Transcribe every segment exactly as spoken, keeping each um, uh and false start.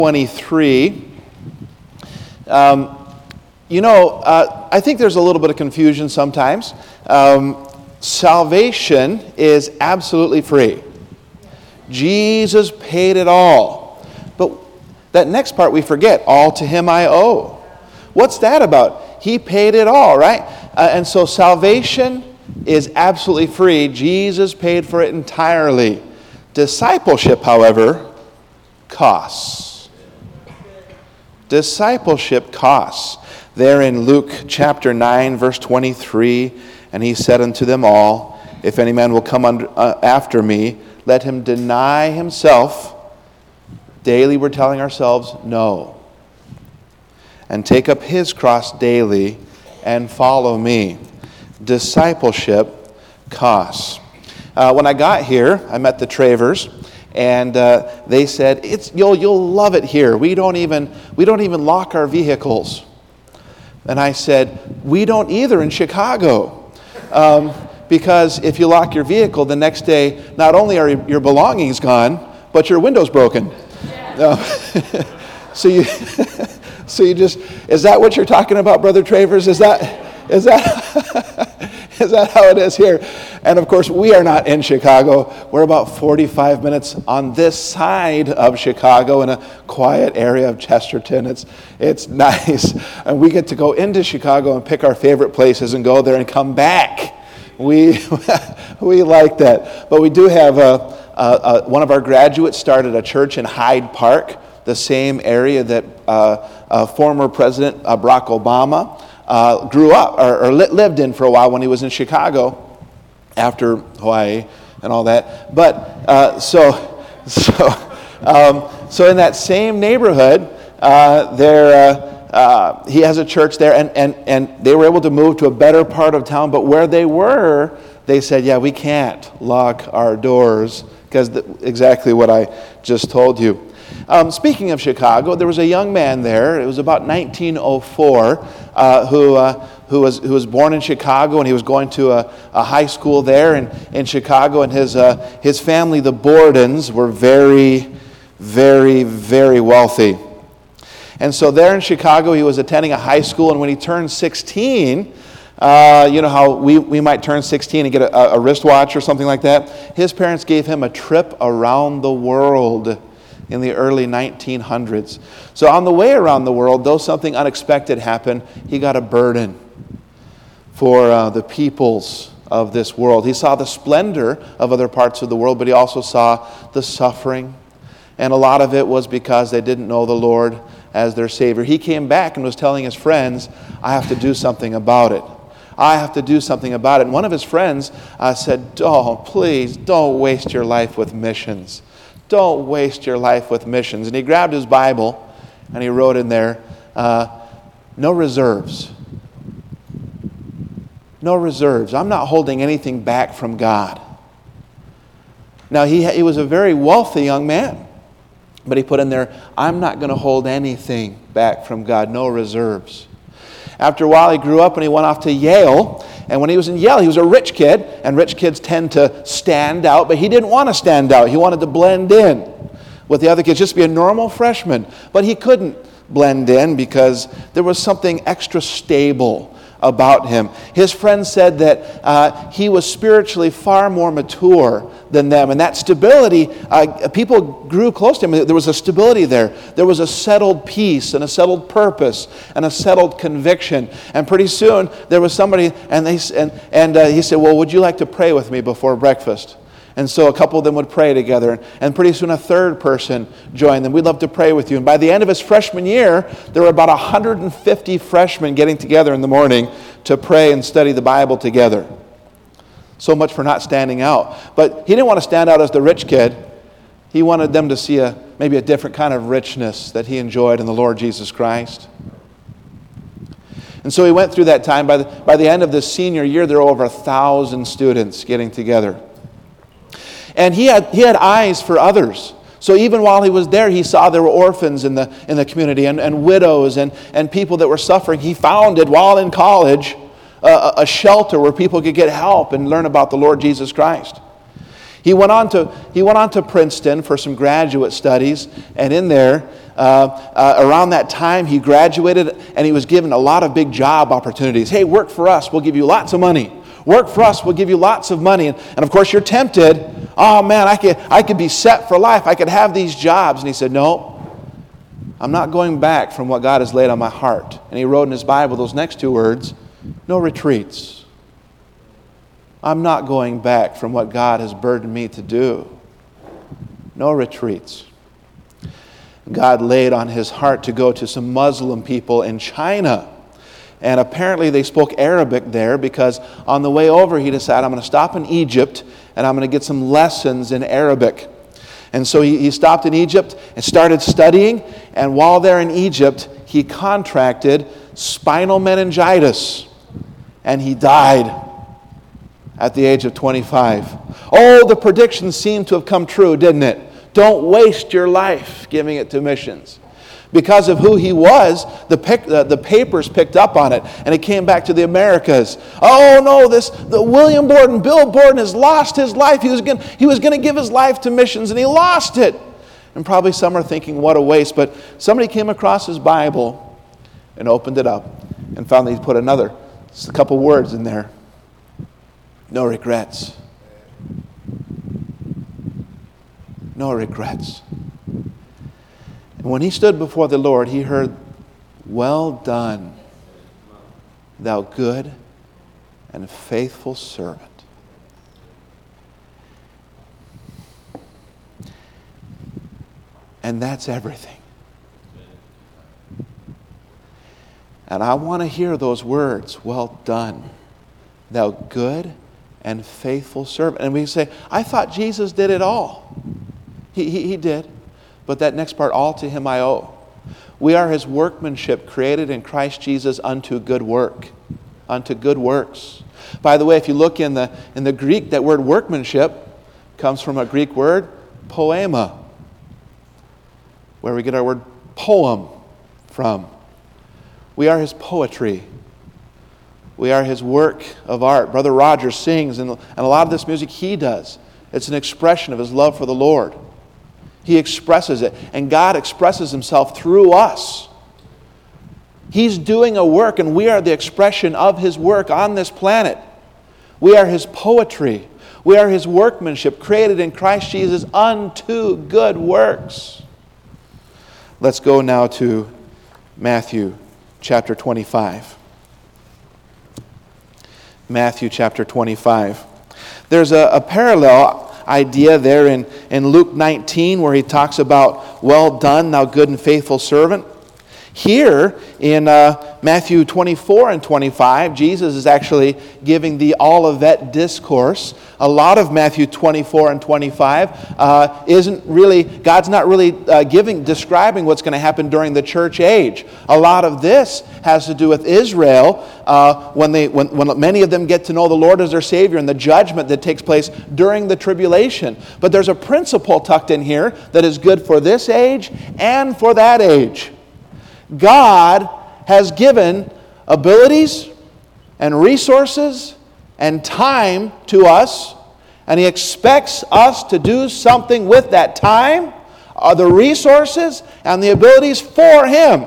twenty-three. Um, you know, uh, I think there's a little bit of confusion sometimes. Um, salvation is absolutely free. Jesus paid it all. But that next part we forget, all to him I owe. What's that about? He paid it all, right? Uh, and so salvation is absolutely free. Jesus paid for it entirely. Discipleship, however, costs. Discipleship costs. There in Luke chapter nine, verse twenty-three, and he said unto them all, if any man will come under, uh, after me, let him deny himself. Daily we're telling ourselves, no. And take up his cross daily and follow me. Discipleship costs. Uh, when I got here, I met the Travers, and uh, they said, "It's you'll you'll love it here. We don't even we don't even lock our vehicles." And I said, "We don't either in Chicago, um, because if you lock your vehicle, the next day not only are your belongings gone, but your window's broken." Uh, so you so you just is that what you're talking about, Brother Travers? Is that is that is that how it is here? And of course, we are not in Chicago. We're about forty-five minutes on this side of Chicago in a quiet area of Chesterton. It's it's nice. And we get to go into Chicago and pick our favorite places and go there and come back. We we like that. But we do have a, a, a one of our graduates started a church in Hyde Park, the same area that uh, uh, former President uh, Barack Obama uh, grew up or, or li- lived in for a while when he was in Chicago. After Hawaii and all that, but uh, so so um, so in that same neighborhood, uh, there uh, uh, he has a church there, and, and and they were able to move to a better part of town. But where they were, they said, "Yeah, we can't lock our doors," because exactly what I just told you. Um, speaking of Chicago, there was a young man there. It was about nineteen oh four uh, who. Uh, who was who was born in Chicago, and he was going to a, a high school there in, in Chicago, and his uh, his family, the Bordens, were very, very, very wealthy. And so there in Chicago, he was attending a high school, and when he turned sixteen, uh, you know how we, we might turn sixteen and get a, a wristwatch or something like that? His parents gave him a trip around the world in the early nineteen hundreds. So on the way around the world, though something unexpected happened, he got a burden for uh, the peoples of this world. He saw the splendor of other parts of the world, but he also saw the suffering. And a lot of it was because they didn't know the Lord as their Savior. He came back and was telling his friends, I have to do something about it. I have to do something about it. And one of his friends uh, said, oh, please, don't waste your life with missions. Don't waste your life with missions. And he grabbed his Bible and he wrote in there, uh, no reserves. No reserves. I'm not holding anything back from God. Now, he, he was a very wealthy young man. But he put in there, I'm not going to hold anything back from God. No reserves. After a while, he grew up and he went off to Yale. And when he was in Yale, he was a rich kid. And rich kids tend to stand out. But he didn't want to stand out. He wanted to blend in with the other kids, just be a normal freshman. But he couldn't blend in because there was something extra stable about him. His friends said that uh, he was spiritually far more mature than them. And that stability, uh, people grew close to him. There was a stability there. There was a settled peace and a settled purpose and a settled conviction. And pretty soon there was somebody, and they and, and uh, he said, well, would you like to pray with me before breakfast? And so a couple of them would pray together. And pretty soon a third person joined them. We'd love to pray with you. And by the end of his freshman year, there were about one hundred fifty freshmen getting together in the morning to pray and study the Bible together. So much for not standing out. But he didn't want to stand out as the rich kid. He wanted them to see a maybe a different kind of richness that he enjoyed in the Lord Jesus Christ. And so he went through that time. By the, by the end of the senior year, there were over a thousand students getting together. And he had he had eyes for others. So even while he was there, he saw there were orphans in the in the community and, and widows and, and people that were suffering. He founded, while in college, a, a shelter where people could get help and learn about the Lord Jesus Christ. He went on to he went on to Princeton for some graduate studies, and in there Uh, uh, around that time, he graduated and he was given a lot of big job opportunities. Hey, work for us, we'll give you lots of money. Work for us, we'll give you lots of money. And, and of course, you're tempted. Oh, man, I could, I could be set for life. I could have these jobs. And he said, no, I'm not going back from what God has laid on my heart. And he wrote in his Bible those next two words, no retreats. I'm not going back from what God has burdened me to do. No retreats. God laid on his heart to go to some Muslim people in China. And apparently they spoke Arabic there because on the way over he decided, I'm going to stop in Egypt and I'm going to get some lessons in Arabic. And so he, he stopped in Egypt and started studying. And while there in Egypt, he contracted spinal meningitis. And he died at the age of twenty-five. Oh, the predictions seemed to have come true, didn't it? Don't waste your life giving it to missions. Because of who he was, the, pic, uh, the papers picked up on it, and it came back to the Americas. Oh no, this the William Borden, Bill Borden has lost his life. He was going he was going to give his life to missions, and he lost it. And probably some are thinking, what a waste. But somebody came across his Bible and opened it up and found that he put another, just a couple words in there. No regrets. No regrets. And when he stood before the Lord, he heard, well done, thou good and faithful servant. And that's everything. And I want to hear those words, well done, thou good and faithful servant. And we say, I thought Jesus did it all. He, he, he did. But that next part, all to him I owe. We are his workmanship, created in Christ Jesus unto good work. Unto good works. By the way, if you look in the, in the Greek, that word workmanship comes from a Greek word, poema, where we get our word poem from. We are his poetry. We are his work of art. Brother Roger sings, and, and a lot of this music he does. It's an expression of his love for the Lord. He expresses it, and God expresses himself through us. He's doing a work, and we are the expression of his work on this planet. We are his poetry. We are his workmanship, created in Christ Jesus unto good works. Let's go now to Matthew chapter twenty-five. Matthew chapter twenty-five. There's a, a parallel idea there in, in Luke nineteen where he talks about, well done, thou good and faithful servant. Here in uh, Matthew twenty-four and twenty-five, Jesus is actually giving the Olivet Discourse. A lot of Matthew twenty-four and twenty-five uh, isn't really, God's not really uh, giving, describing what's going to happen during the church age. A lot of this has to do with Israel uh, when they, when, when many of them get to know the Lord as their Savior and the judgment that takes place during the tribulation. But there's a principle tucked in here that is good for this age and for that age. God has given abilities and resources and time to us, and he expects us to do something with that time, uh, the resources, and the abilities for him.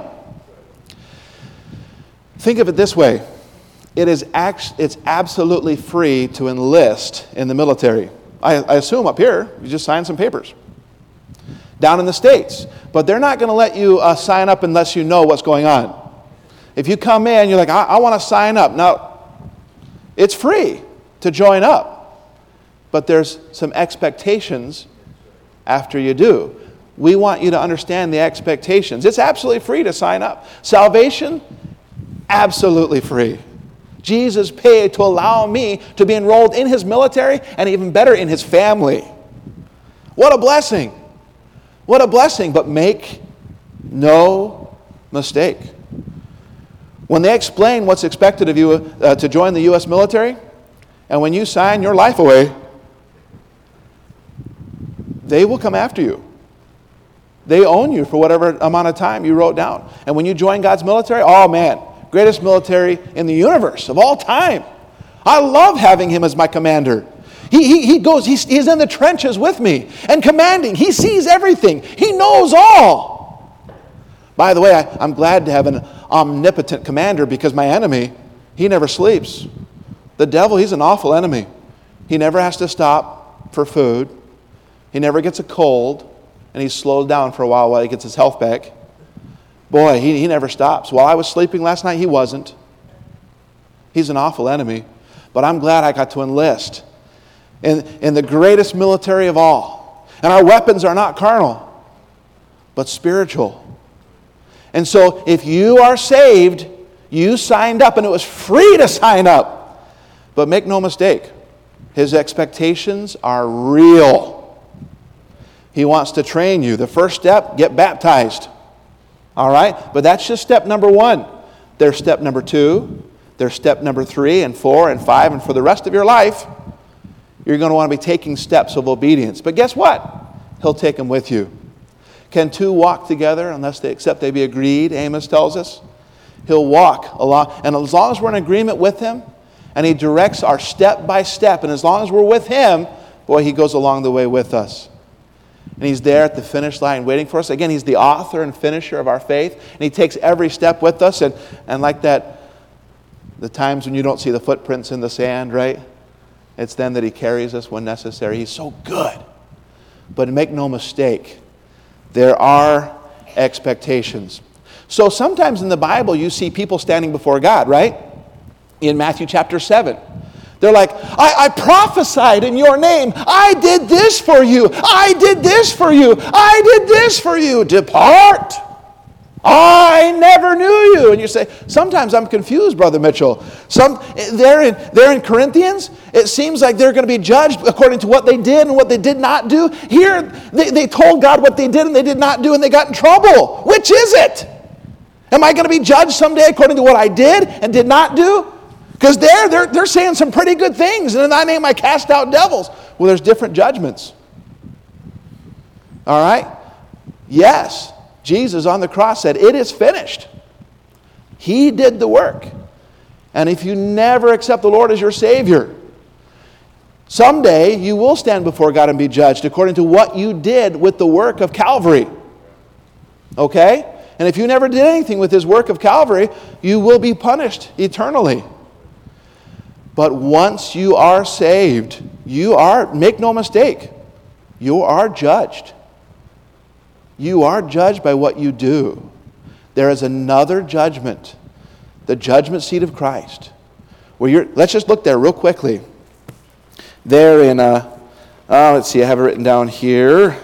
Think of it this way. It is act- it's absolutely free to enlist in the military. I, I assume up here, you just sign some papers. Down in the States. But they're not going to let you uh, sign up unless you know what's going on. If you come in, you're like, I, I want to sign up. Now, it's free to join up. But there's some expectations after you do. We want you to understand the expectations. It's absolutely free to sign up. Salvation, absolutely free. Jesus paid to allow me to be enrolled in his military and even better in his family. What a blessing. What a blessing, but make no mistake. When they explain what's expected of you uh, to join the U S military, and when you sign your life away, they will come after you. They own you for whatever amount of time you wrote down. And when you join God's military, oh man, greatest military in the universe of all time. I love having him as my commander. He, he, he goes, he's, he's in the trenches with me and commanding. He sees everything. He knows all. By the way, I, I'm glad to have an omnipotent commander because my enemy, he never sleeps. The devil, he's an awful enemy. He never has to stop for food. He never gets a cold, and he's slowed down for a while while he gets his health back. Boy, he, he never stops. While I was sleeping last night, he wasn't. He's an awful enemy. But I'm glad I got to enlist in, in the greatest military of all. And our weapons are not carnal, but spiritual. And so if you are saved, you signed up, and it was free to sign up. But make no mistake, his expectations are real. He wants to train you. The first step, get baptized. All right? But that's just step number one. There's step number two. There's step number three and four and five. And for the rest of your life, you're going to want to be taking steps of obedience. But guess what? He'll take them with you. Can two walk together unless they except they be agreed, Amos tells us? He'll walk along. And as long as we're in agreement with him, and he directs our step by step, and as long as we're with him, boy, he goes along the way with us. And he's there at the finish line waiting for us. Again, he's the author and finisher of our faith. And he takes every step with us. And, and like that, the times when you don't see the footprints in the sand, right? It's then that he carries us when necessary. He's so good. But make no mistake, there are expectations. So sometimes in the Bible, you see people standing before God, right? In Matthew chapter seven. They're like, I, I prophesied in your name. I did this for you. I did this for you. I did this for you. Depart. I never knew you. And you say, sometimes I'm confused, Brother Mitchell. Some, they're, in, they're in Corinthians. It seems like they're going to be judged according to what they did and what they did not do. Here, they, they told God what they did and they did not do, and they got in trouble. Which is it? Am I going to be judged someday according to what I did and did not do? Because they're, they're, they're saying some pretty good things. And in thy name I cast out devils. Well, there's different judgments. All right? Yes, Jesus on the cross said, it is finished. He did the work. And if you never accept the Lord as your Savior, someday you will stand before God and be judged according to what you did with the work of Calvary. Okay? And if you never did anything with his work of Calvary, you will be punished eternally. But once you are saved, you are, make no mistake, you are judged. You are judged by what you do. There is another judgment, the judgment seat of Christ. Where you're, let's just look there real quickly. There in, uh, uh, let's see, I have it written down here.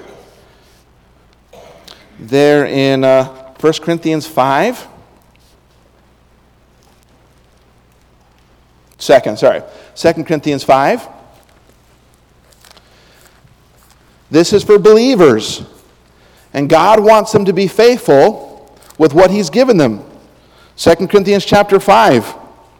There in uh, First Corinthians five. Second, sorry. Second Corinthians five. This is for believers. And God wants them to be faithful with what he's given them. Second Corinthians chapter five.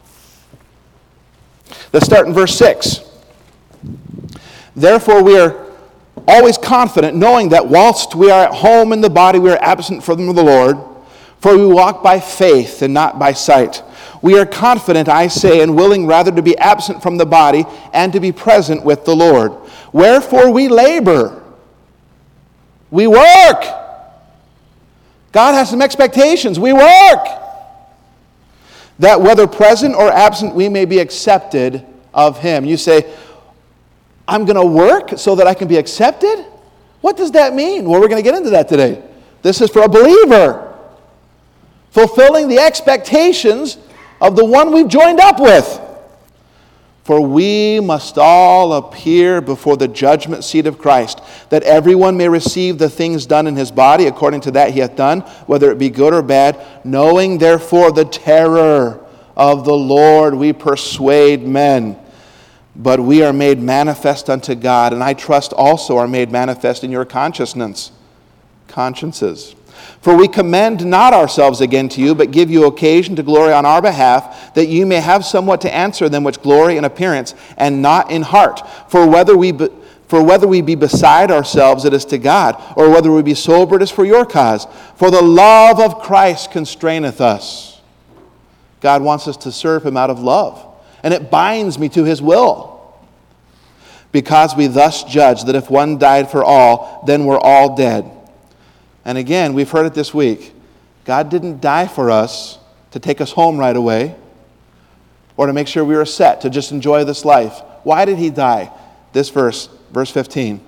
Let's start in verse six. Therefore we are always confident, knowing that whilst we are at home in the body, we are absent from the Lord. For we walk by faith and not by sight. We are confident, I say, and willing rather to be absent from the body and to be present with the Lord. Wherefore we labor. We work. God has some expectations. We work. That whether present or absent, we may be accepted of him. You say, I'm going to work so that I can be accepted? What does that mean? Well, we're going to get into that today. This is for a believer. Fulfilling the expectations of the one we've joined up with. For we must all appear before the judgment seat of Christ, that everyone may receive the things done in his body according to that he hath done, whether it be good or bad. Knowing therefore the terror of the Lord, we persuade men. But we are made manifest unto God, and I trust also are made manifest in your consciousness, consciences. For we commend not ourselves again to you, but give you occasion to glory on our behalf, that you may have somewhat to answer them which glory in appearance, and not in heart. For whether we be, for whether we be beside ourselves, it is to God, or whether we be sober, it is for your cause. For the love of Christ constraineth us. God wants us to serve him out of love, and it binds me to his will. Because we thus judge that if one died for all, then we're all dead. And again, we've heard it this week. God didn't die for us to take us home right away or to make sure we were set to just enjoy this life. Why did he die? This verse, verse fifteen.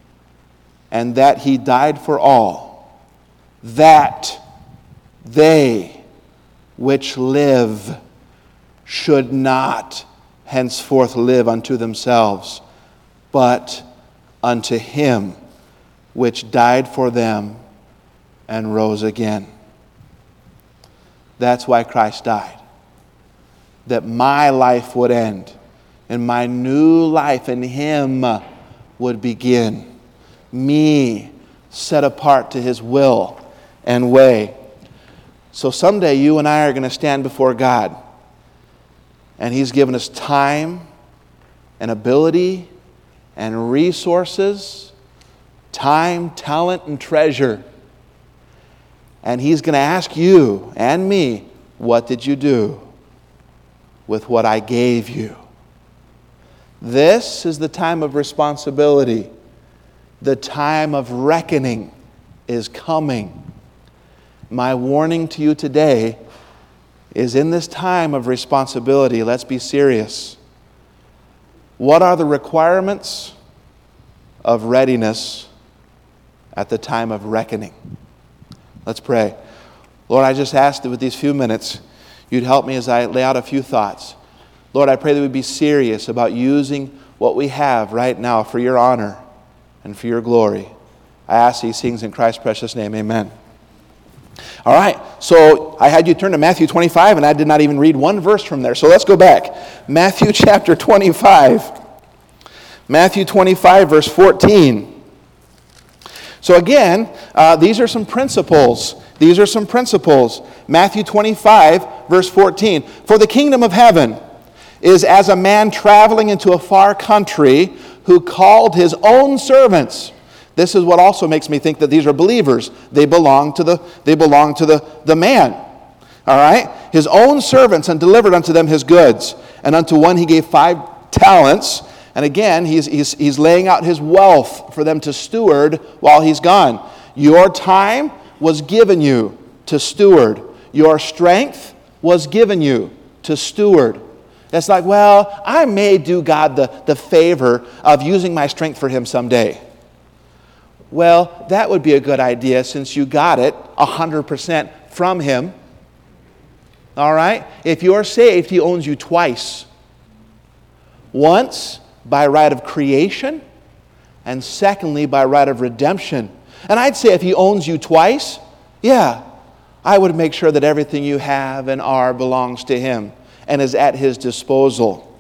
And that he died for all, that they which live should not henceforth live unto themselves, but unto him which died for them and rose again. That's why Christ died. That my life would end and my new life in him would begin. Me set apart to his will and way. So someday you and I are going to stand before God, and he's given us time and ability and resources, time, talent, and treasure. And he's going to ask you and me, what did you do with what I gave you? This is the time of responsibility. The time of reckoning is coming. My warning to you today is, in this time of responsibility, let's be serious. What are the requirements of readiness at the time of reckoning? Let's pray. Lord, I just ask that with these few minutes, you'd help me as I lay out a few thoughts. Lord, I pray that we'd be serious about using what we have right now for your honor and for your glory. I ask these things in Christ's precious name. Amen. All right, so I had you turn to Matthew twenty-five, and I did not even read one verse from there. So let's go back. Matthew chapter twenty-five. Matthew twenty-five, verse fourteen. So again, uh, these are some principles. These are some principles. Matthew twenty-five, verse fourteen. For the kingdom of heaven is as a man traveling into a far country who called his own servants. This is what also makes me think that these are believers. They belong to the, they belong to the, the man. All right? His own servants, and delivered unto them his goods. And unto one he gave five talents. And again, he's, he's, he's laying out his wealth for them to steward while he's gone. Your time was given you to steward. Your strength was given you to steward. It's like, well, I may do God the, the favor of using my strength for him someday. Well, that would be a good idea since you got it one hundred percent from him. All right? If you're saved, he owns you twice. Once by right of creation, and secondly by right of redemption. And I'd say if he owns you twice, yeah, I would make sure that everything you have and are belongs to him and is at his disposal.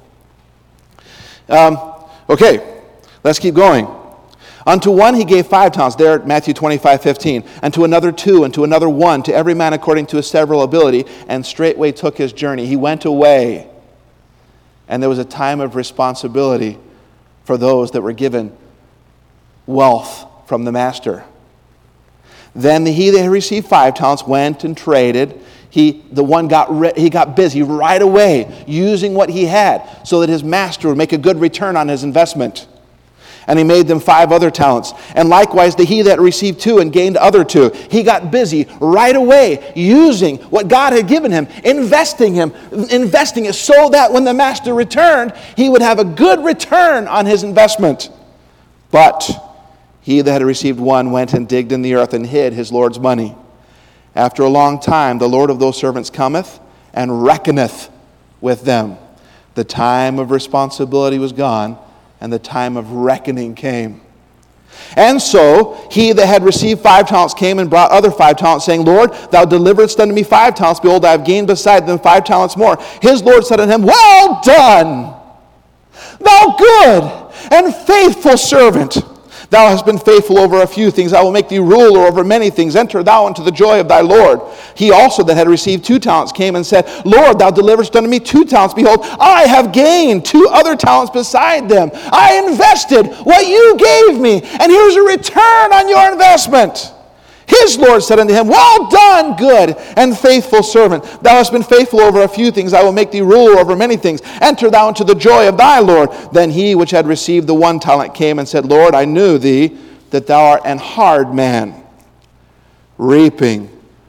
Um, okay, let's keep going. Unto one he gave five talents, there at Matthew twenty-five, fifteen. And to another two, and to another one, to every man according to his several ability, and straightway took his journey. He went away. And there was a time of responsibility for those that were given wealth from the master. Then he that received five talents went and traded. He, the one got re- he got busy right away using what he had so that his master would make a good return on his investment. And he made them five other talents. And likewise, the he that received two and gained other two. He got busy right away using what God had given him, investing him, investing it so that when the master returned, he would have a good return on his investment. But he that had received one went and digged in the earth and hid his Lord's money. After a long time, the Lord of those servants cometh and reckoneth with them. The time of responsibility was gone, and the time of reckoning came. And so he that had received five talents came and brought other five talents, saying, Lord, thou deliveredst unto me five talents. Behold, I have gained beside them five talents more. His Lord said unto him, Well done, thou good and faithful servant. Thou hast been faithful over a few things. I will make thee ruler over many things. Enter thou into the joy of thy Lord. He also that had received two talents came and said, Lord, thou deliverest unto me two talents. Behold, I have gained two other talents beside them. I invested what you gave me, and here's a return on your investment. His Lord said unto him, Well done, good and faithful servant. Thou hast been faithful over a few things. I will make thee ruler over many things. Enter thou into the joy of thy Lord. Then he which had received the one talent came and said, Lord, I knew thee that thou art an hard man, reaping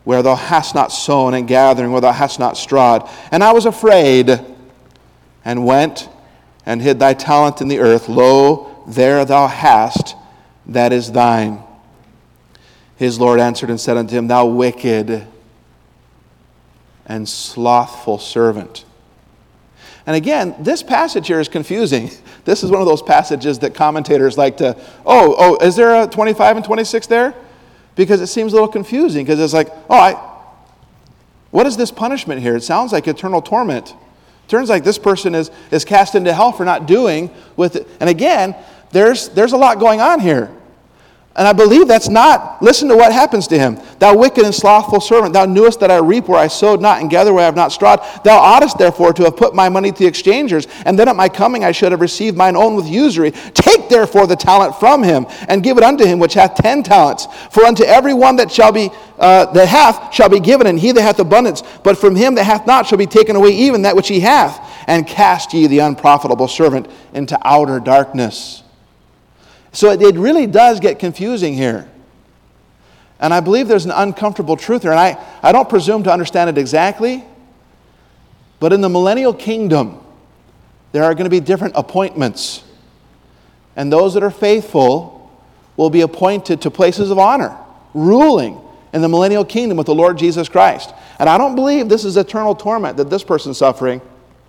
where thou hast not sown, and gathering where thou hast not strawed. And I was afraid, and went and hid thy talent in the earth. Lo, there thou hast, that is thine. His Lord answered and said unto him, Thou wicked and slothful servant. And again, this passage here is confusing. This is one of those passages that commentators like to, oh, oh, is there a twenty-five and twenty-six there? Because it seems a little confusing, because it's like, oh, I, what is this punishment here? It sounds like eternal torment. It turns like this person is, is cast into hell for not doing with it. And again, there's, there's a lot going on here. And I believe that's not, listen to what happens to him. Thou wicked and slothful servant, thou knewest that I reap where I sowed not, and gather where I have not strawed. Thou oughtest therefore to have put my money to the exchangers, and then at my coming I should have received mine own with usury. Take therefore the talent from him, and give it unto him which hath ten talents. For unto every one that shall be uh, that hath shall be given, and he that hath abundance. But from him that hath not shall be taken away even that which he hath. And cast ye the unprofitable servant into outer darkness. So it really does get confusing here. And I believe there's an uncomfortable truth here. And I, I don't presume to understand it exactly. But in the millennial kingdom, there are going to be different appointments. And those that are faithful will be appointed to places of honor, ruling in the millennial kingdom with the Lord Jesus Christ. And I don't believe this is eternal torment that this person's suffering.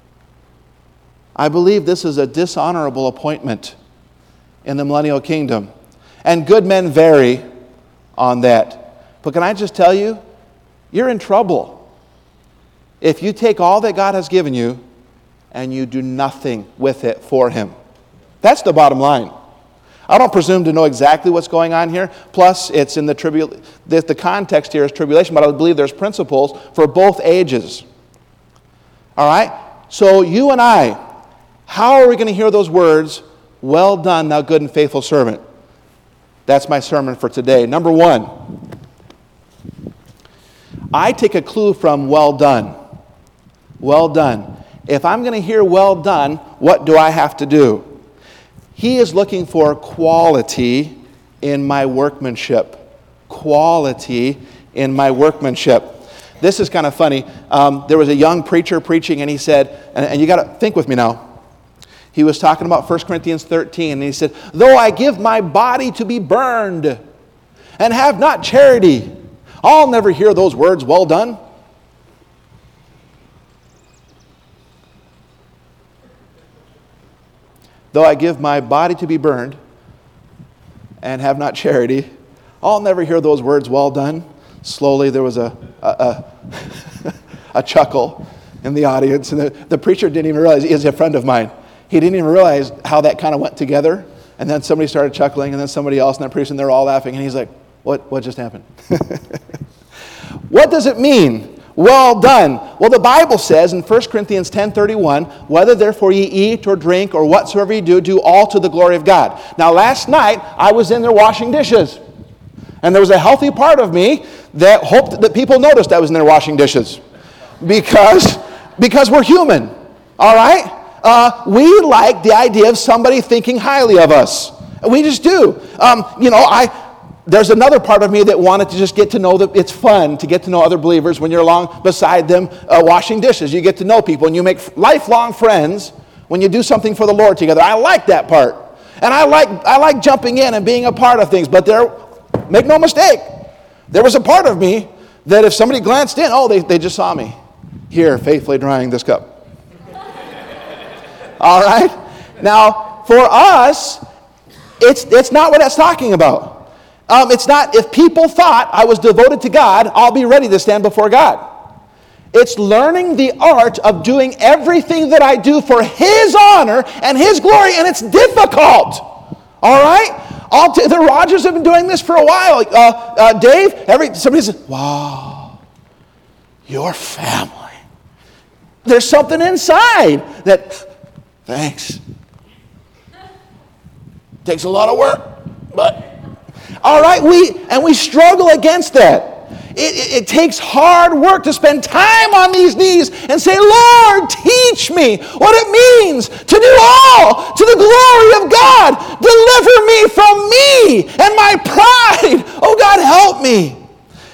I believe this is a dishonorable appointment in the millennial kingdom. And good men vary on that. But can I just tell you, you're in trouble if you take all that God has given you and you do nothing with it for Him. That's the bottom line. I don't presume to know exactly what's going on here. Plus, it's in the tribulation. The, the context here is tribulation, but I believe there's principles for both ages. All right? So you and I, how are we going to hear those words, well done, thou good and faithful servant? That's my sermon for today. Number one, I take a clue from well done. Well done. If I'm going to hear well done, what do I have to do? He is looking for quality in my workmanship. Quality in my workmanship. This is kind of funny. Um, there was a young preacher preaching, and he said, and, and you got to think with me now. He was talking about First Corinthians thirteen, and he said, though I give my body to be burned and have not charity, I'll never hear those words, well done. Though I give my body to be burned and have not charity, I'll never hear those words, well done. Slowly there was a, a, a, a chuckle in the audience, and the, the preacher didn't even realize, he is a friend of mine. He didn't even realize how that kind of went together. And then somebody started chuckling, and then somebody else, and that person, they're all laughing. And he's like, what, what just happened? What does it mean? Well done. Well, the Bible says in First Corinthians ten thirty-one, whether therefore ye eat or drink or whatsoever ye do, do all to the glory of God. Now, last night, I was in there washing dishes. And there was a healthy part of me that hoped that people noticed I was in there washing dishes. Because, because we're human. All right? Uh, we like the idea of somebody thinking highly of us. We just do. Um, you know, I there's another part of me that wanted to just get to know that it's fun to get to know other believers when you're along beside them uh, washing dishes. You get to know people and you make lifelong friends when you do something for the Lord together. I like that part. And I like I like jumping in and being a part of things. But there, make no mistake, there was a part of me that if somebody glanced in, oh, they, they just saw me here faithfully drying this cup. All right? Now, for us, it's it's not what that's talking about. Um, it's not, if people thought I was devoted to God, I'll be ready to stand before God. It's learning the art of doing everything that I do for His honor and His glory, and it's difficult. All right? I'll t- the Rogers have been doing this for a while. Uh, uh, Dave, every somebody says, wow, your family. There's something inside that... Thanks. Takes a lot of work, but all right, we and we struggle against that. It, it, it takes hard work to spend time on these knees and say, Lord, teach me what it means to do all to the glory of God. Deliver me from me and my pride. Oh, God, help me.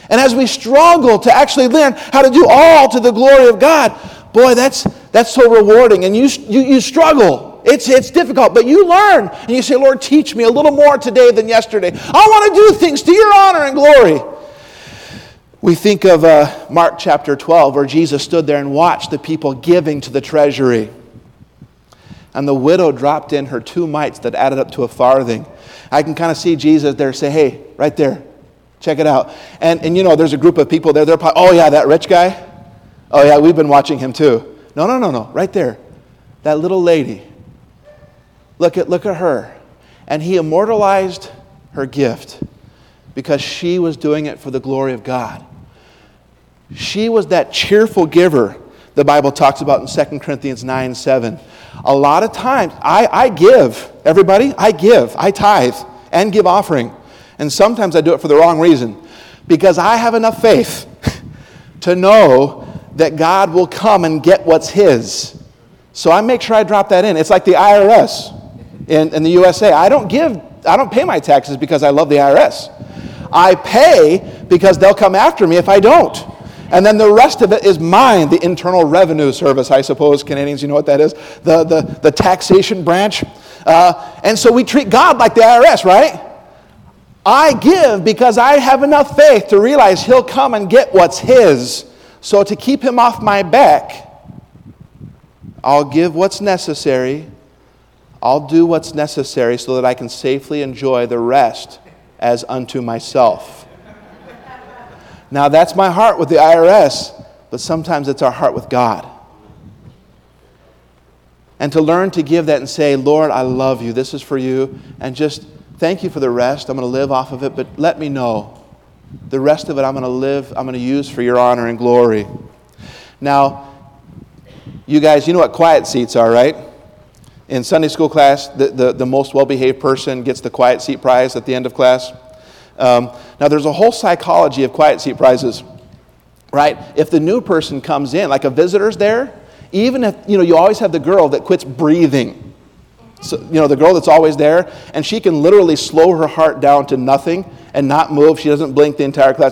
And as we struggle to actually learn how to do all to the glory of God, boy, that's that's so rewarding. And you you, you struggle. It's, it's difficult, but you learn. And you say, Lord, teach me a little more today than yesterday. I want to do things to your honor and glory. We think of uh, Mark chapter twelve, where Jesus stood there and watched the people giving to the treasury. And the widow dropped in her two mites that added up to a farthing. I can kind of see Jesus there say, hey, right there, check it out. And, and you know, there's a group of people there. They're probably, oh, yeah, that rich guy? Oh, yeah, we've been watching him too. No, no, no, no, right there. That little lady. Look at, look at her. And he immortalized her gift because she was doing it for the glory of God. She was that cheerful giver the Bible talks about in Second Corinthians nine seven. A lot of times, I, I give, everybody, I give, I tithe and give offering. And sometimes I do it for the wrong reason. Because I have enough faith to know that God will come and get what's His. So I make sure I drop that in. It's like the I R S in, in the U S A. I don't give, I don't pay my taxes because I love the I R S. I pay because they'll come after me if I don't. And then the rest of it is mine, the Internal Revenue Service, I suppose. Canadians, you know what that is? The, the, the taxation branch. Uh, and so we treat God like the I R S, right? I give because I have enough faith to realize He'll come and get what's His. So to keep Him off my back, I'll give what's necessary. I'll do what's necessary so that I can safely enjoy the rest as unto myself. Now, that's my heart with the I R S, but sometimes it's our heart with God. And to learn to give that and say, Lord, I love you. This is for you. And just thank you for the rest. I'm going to live off of it, but let me know. The rest of it I'm going to live, I'm going to use for your honor and glory. Now, you guys, you know what quiet seats are, right? In Sunday school class, the, the, the most well-behaved person gets the quiet seat prize at the end of class. Um, now, there's a whole psychology of quiet seat prizes, right? If the new person comes in, like a visitor's there, even if, you know, you always have the girl that quits breathing. So, you know, the girl that's always there, and she can literally slow her heart down to nothing and not move. She doesn't blink the entire class.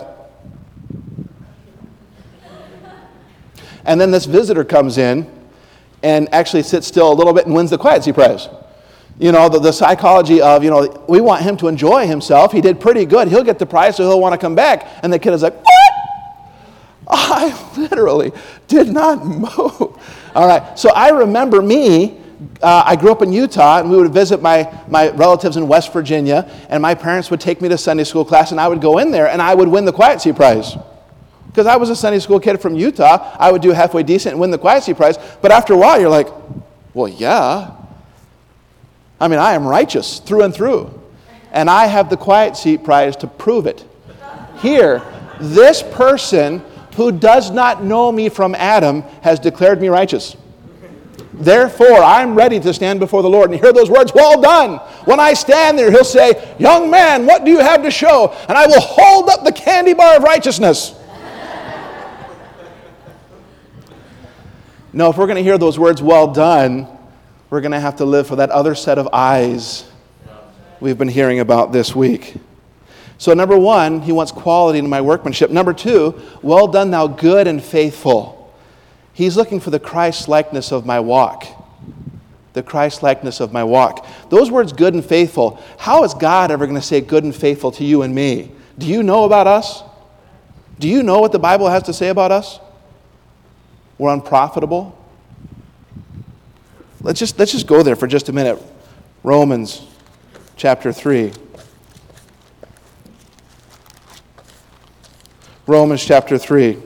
And then this visitor comes in and actually sits still a little bit and wins the quiet seat prize. You know, the, the psychology of, you know, we want him to enjoy himself. He did pretty good. He'll get the prize, so he'll want to come back. And the kid is like, what? I literally did not move. All right, so I remember me, uh, I grew up in Utah, and we would visit my, my relatives in West Virginia, and my parents would take me to Sunday school class, and I would go in there, and I would win the quiet seat prize. Because I was a Sunday school kid from Utah, I would do halfway decent and win the quiet seat prize. But after a while, you're like, well, yeah. I mean, I am righteous through and through. And I have the quiet seat prize to prove it. Here, this person who does not know me from Adam has declared me righteous. Therefore, I'm ready to stand before the Lord and hear those words, well done. When I stand there, He'll say, young man, what do you have to show? And I will hold up the candy bar of righteousness. No, if we're going to hear those words, well done, we're going to have to live for that other set of eyes we've been hearing about this week. So number one, He wants quality in my workmanship. Number two, well done, thou good and faithful. He's looking for the Christ-likeness of my walk. The Christ-likeness of my walk. Those words, good and faithful, how is God ever going to say good and faithful to you and me? Do you know about us? Do you know what the Bible has to say about us? We're unprofitable. Let's just, let's just go there for just a minute. Romans chapter three. Romans chapter three.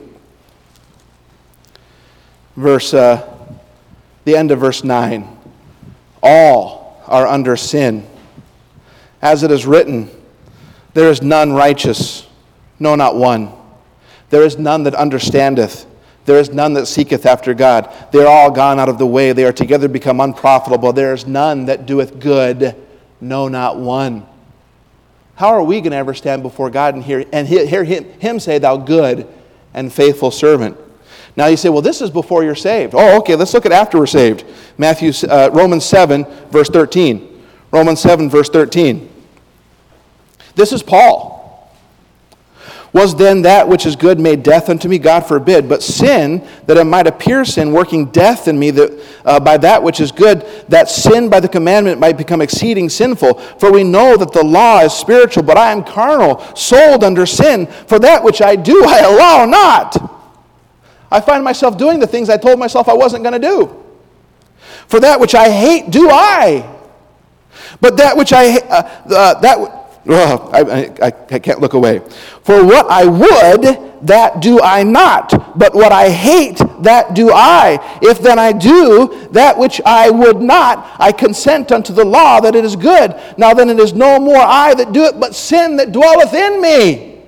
Verse, uh, the end of verse nine. All are under sin. As it is written, there is none righteous, no, not one. There is none that understandeth. There is none that seeketh after God. They are all gone out of the way. They are together become unprofitable. There is none that doeth good, no, not one. How are we going to ever stand before God and hear, and hear him, him say, thou good and faithful servant? Now you say, well, this is before you're saved. Oh, okay, let's look at after we're saved. Matthew, uh, Romans seven, verse thirteen. Romans seven, verse thirteen. This is Paul. Was then that which is good made death unto me? God forbid. But sin, that it might appear sin, working death in me that, uh, by that which is good, that sin by the commandment might become exceeding sinful. For we know that the law is spiritual, but I am carnal, sold under sin. For that which I do, I allow not. I find myself doing the things I told myself I wasn't going to do. For that which I hate, do I. But that which I uh, uh, that. Oh, I, I, I can't look away. For what I would, that do I not. But what I hate, that do I. If then I do that which I would not, I consent unto the law that it is good. Now then it is no more I that do it, but sin that dwelleth in me.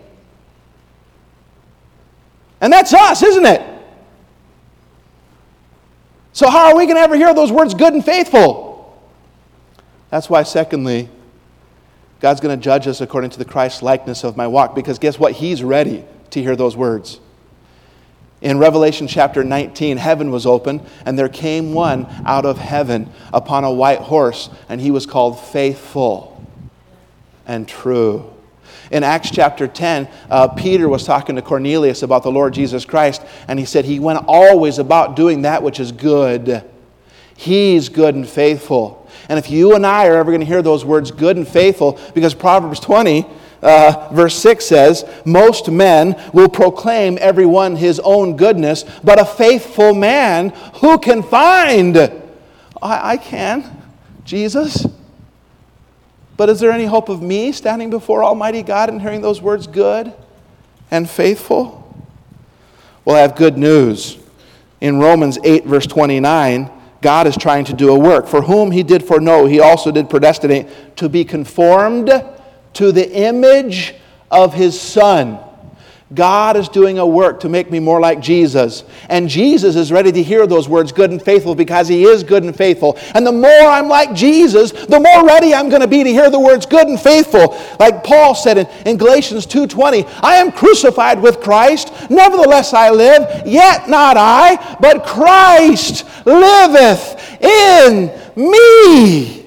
And that's us, isn't it? So how are we going to ever hear those words, good and faithful? That's why, secondly, God's going to judge us according to the Christ likeness of my walk, because guess what? He's ready to hear those words. In Revelation chapter nineteen, heaven was open, and there came one out of heaven upon a white horse, and he was called Faithful and True. In Acts chapter ten, uh, Peter was talking to Cornelius about the Lord Jesus Christ, and he said he went always about doing that which is good. He's good and faithful. And if you and I are ever going to hear those words, good and faithful, because Proverbs twenty, uh, verse six says, most men will proclaim every one his own goodness, but a faithful man who can find? I, I can, Jesus. But is there any hope of me standing before Almighty God and hearing those words, good and faithful? Well, I have good news. In Romans eight, verse twenty-nine, God is trying to do a work. For whom he did foreknow, he also did predestinate to be conformed to the image of his Son. God is doing a work to make me more like Jesus. And Jesus is ready to hear those words, good and faithful, because he is good and faithful. And the more I'm like Jesus, the more ready I'm going to be to hear the words good and faithful. Like Paul said in, in Galatians two twenty, I am crucified with Christ, nevertheless I live, yet not I, but Christ liveth in me.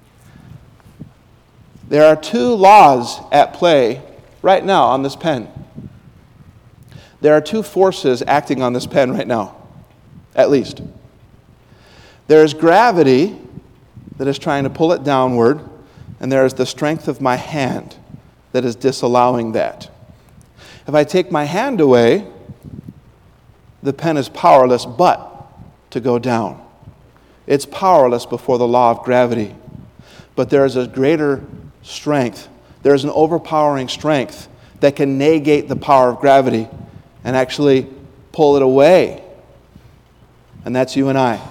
There are two laws at play right now on this pen. There are two forces acting on this pen right now, at least. There is gravity that is trying to pull it downward, and there is the strength of my hand that is disallowing that. If I take my hand away, the pen is powerless but to go down. It's powerless before the law of gravity. But there is a greater strength. There is an overpowering strength that can negate the power of gravity and actually pull it away. And that's you and I.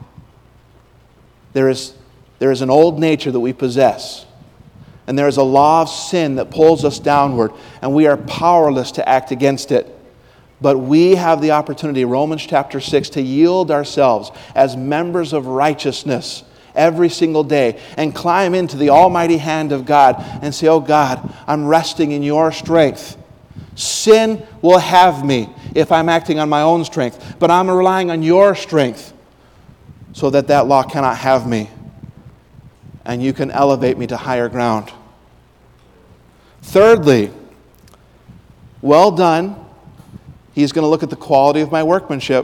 There is, there is an old nature that we possess. And there is a law of sin that pulls us downward. And we are powerless to act against it. But we have the opportunity, Romans chapter six, to yield ourselves as members of righteousness every single day and climb into the almighty hand of God and say, oh God, I'm resting in your strength. Sin will have me if I'm acting on my own strength, but I'm relying on your strength so that that law cannot have me, and you can elevate me to higher ground. Thirdly, well done. He's going to look at the quality of my workmanship.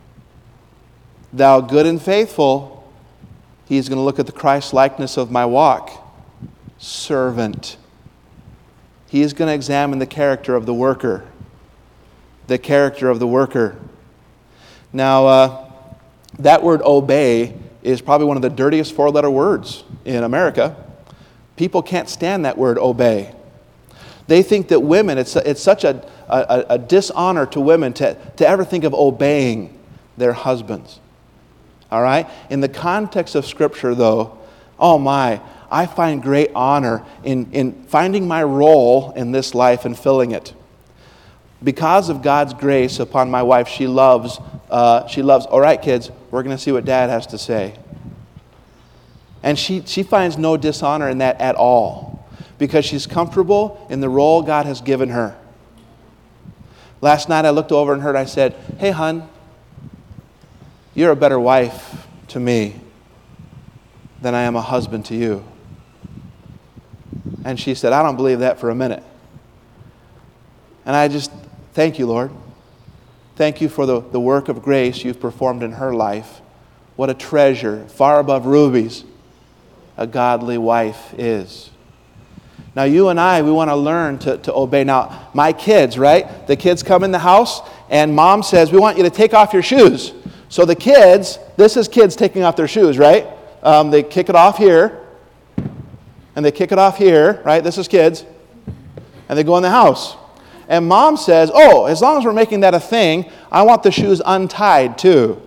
Thou good and faithful. He's going to look at the Christ likeness of my walk. Servant. He is going to examine the character of the worker. The character of the worker. Now, uh, that word obey is probably one of the dirtiest four-letter words in America. People can't stand that word obey. They think that women, it's, it's such a, a, a dishonor to women to, to ever think of obeying their husbands. All right? In the context of Scripture, though, oh my, I find great honor in, in finding my role in this life and filling it. Because of God's grace upon my wife, she loves, uh, she loves, all right, kids, we're going to see what Dad has to say. And she, she finds no dishonor in that at all, because she's comfortable in the role God has given her. Last night I looked over and heard, I said, hey, hon, you're a better wife to me than I am a husband to you. And she said, I don't believe that for a minute. And I just thank you, Lord. Thank you for the, the work of grace you've performed in her life. What a treasure, far above rubies, a godly wife is. Now, you and I, we want to learn to, to obey. Now, my kids, right? The kids come in the house, and mom says, we want you to take off your shoes. So the kids, this is kids taking off their shoes, right? Um, they kick it off here, and they kick it off here, right? This is kids. And they go in the house. And mom says, oh, as long as we're making that a thing, I want the shoes untied too.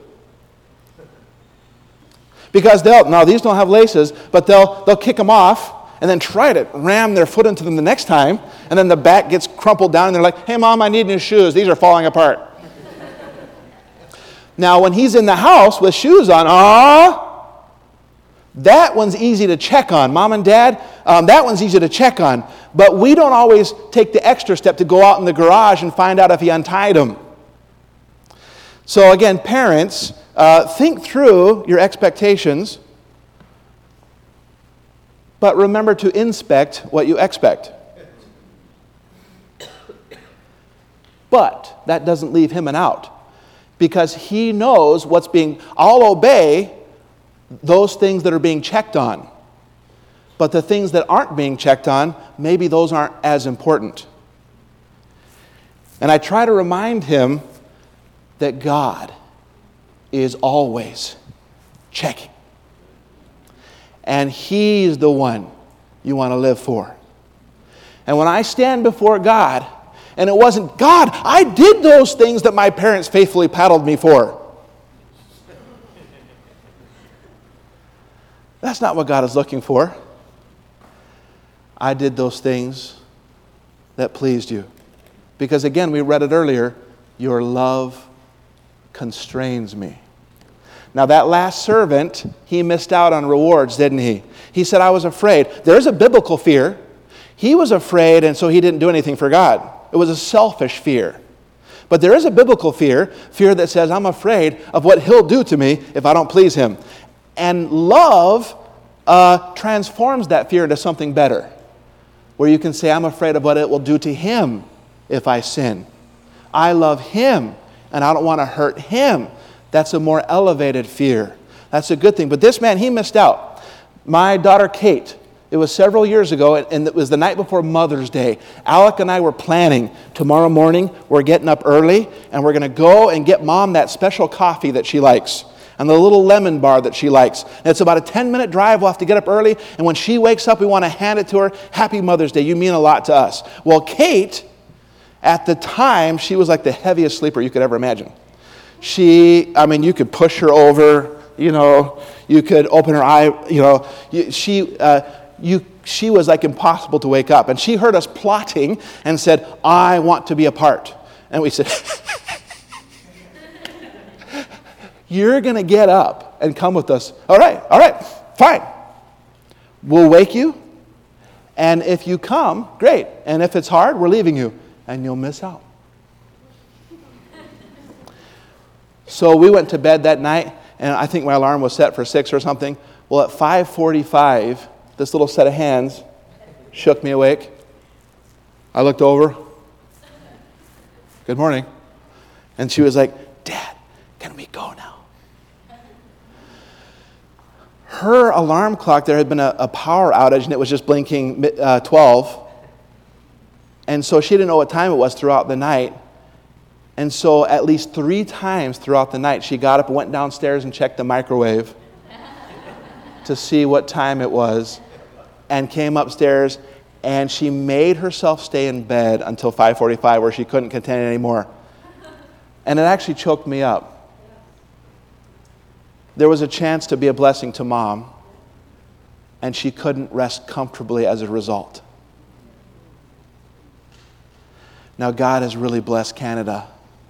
Because they'll, no, these don't have laces, but they'll they'll kick them off and then try to ram their foot into them the next time, and then the back gets crumpled down, and they're like, hey, Mom, I need new shoes. These are falling apart. Now, when he's in the house with shoes on, ah, that one's easy to check on. Mom and Dad, um, that one's easy to check on. But we don't always take the extra step to go out in the garage and find out if he untied them. So again, parents, uh, think through your expectations, but remember to inspect what you expect. But that doesn't leave him an out, because he knows what's being, I'll obey those things that are being checked on. But the things that aren't being checked on, maybe those aren't as important. And I try to remind him that God is always checking. And he's the one you want to live for. And when I stand before God, and it wasn't, God, I did those things that my parents faithfully paddled me for. That's not what God is looking for. I did those things that pleased you. Because again, we read it earlier, your love constrains me. Now that last servant, he missed out on rewards, didn't he? He said, I was afraid. There's a biblical fear. He was afraid, and so he didn't do anything for God. It was a selfish fear. But there is a biblical fear, fear that says, I'm afraid of what he'll do to me if I don't please him. And love uh, transforms that fear into something better, where you can say, I'm afraid of what it will do to him if I sin. I love him, and I don't want to hurt him. That's a more elevated fear. That's a good thing. But this man, he missed out. My daughter Kate, it was several years ago, and it was the night before Mother's Day. Alec and I were planning, tomorrow morning, we're getting up early, and we're going to go and get Mom that special coffee that she likes, and the little lemon bar that she likes. And it's about a ten-minute drive. We'll have to get up early, and when she wakes up, we want to hand it to her. Happy Mother's Day. You mean a lot to us. Well, Kate, at the time, she was like the heaviest sleeper you could ever imagine. She, I mean, you could push her over, you know, you could open her eye, you know, you, she, uh, you, she was like impossible to wake up. And she heard us plotting and said, I want to be a part. And we said, you're going to get up and come with us. All right, all right, fine. We'll wake you. And if you come, great. And if it's hard, we're leaving you. And you'll miss out. So we went to bed that night, and I think my alarm was set for six or something. Well, at five forty-five, this little set of hands shook me awake. I looked over. Good morning. And she was like, Dad, can we go now? Her alarm clock, there had been a, a power outage, and it was just blinking uh, twelve. And so she didn't know what time it was throughout the night. And so at least three times throughout the night, she got up and went downstairs and checked the microwave to see what time it was, and came upstairs, and she made herself stay in bed until five forty-five, where she couldn't contain it anymore. And it actually choked me up. There was a chance to be a blessing to Mom, and she couldn't rest comfortably as a result. Now, God has really blessed Canada.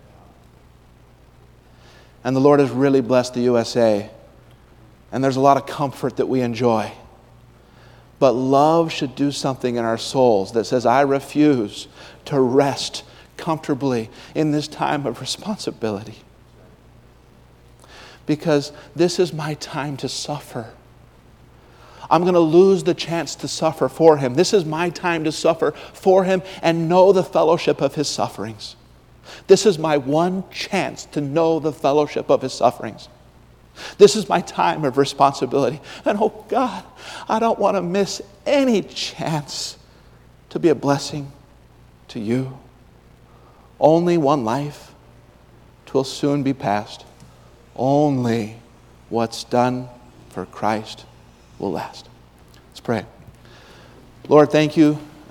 And the Lord has really blessed the U S A. And there's a lot of comfort that we enjoy. But love should do something in our souls that says, I refuse to rest comfortably in this time of responsibility. Because this is my time to suffer. I'm going to lose the chance to suffer for him. This is my time to suffer for him and know the fellowship of his sufferings. This is my one chance to know the fellowship of his sufferings. This is my time of responsibility. And oh God, I don't want to miss any chance to be a blessing to you. Only one life. 'Twill soon be past. Only what's done for Christ will last. Let's pray. Lord, thank you